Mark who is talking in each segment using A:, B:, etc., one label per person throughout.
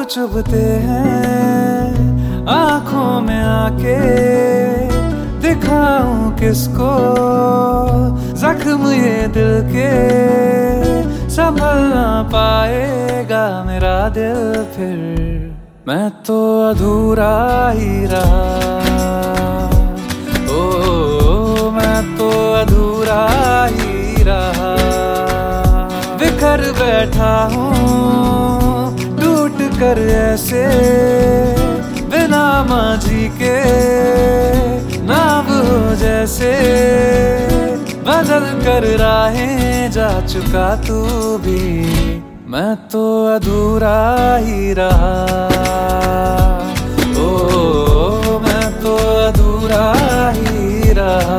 A: चुभते हैं आंखों में आके, दिखाऊं किसको जख्म ये दिल के, संभल ना पाएगा मेरा दिल फिर। मैं तो अधूरा ही रहा, ओ मैं तो अधूरा ही रहा। बिखर बैठा हूँ टूट कर ऐसे, बिना माझी के नाव हो जैसे। बदल कर राहें जा चुका तू भी, मैं तो अधूरा ही रहा, ओ मैं तो अधूरा ही रहा।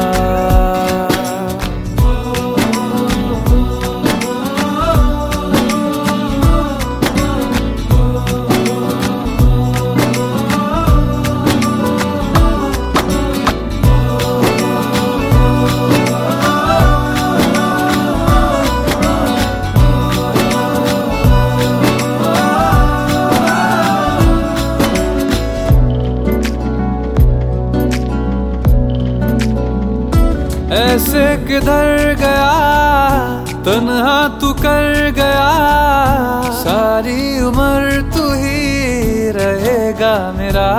A: ऐसे किधर गया तन्हा तू कर गया, सारी उम्र तू ही रहेगा मेरा।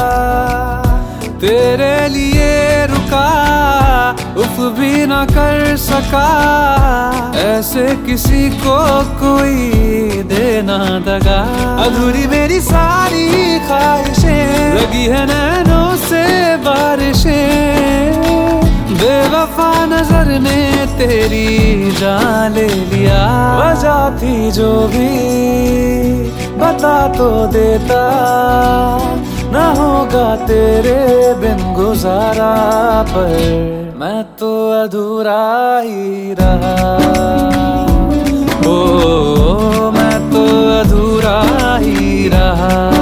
A: तेरे लिए रुका उफ भी ना कर सका, ऐसे किसी को कोई देना दगा। अधूरी मेरी सारी ख्वाहिशें, लगी है नैनों से बारिशें। बेवफा नजर ने तेरी जान ले लिया, वजह थी जो भी बता तो देता। ना होगा तेरे बिन गुजारा, पर मैं तो अधूरा ही रहा, ओ मैं तो अधूरा ही रहा।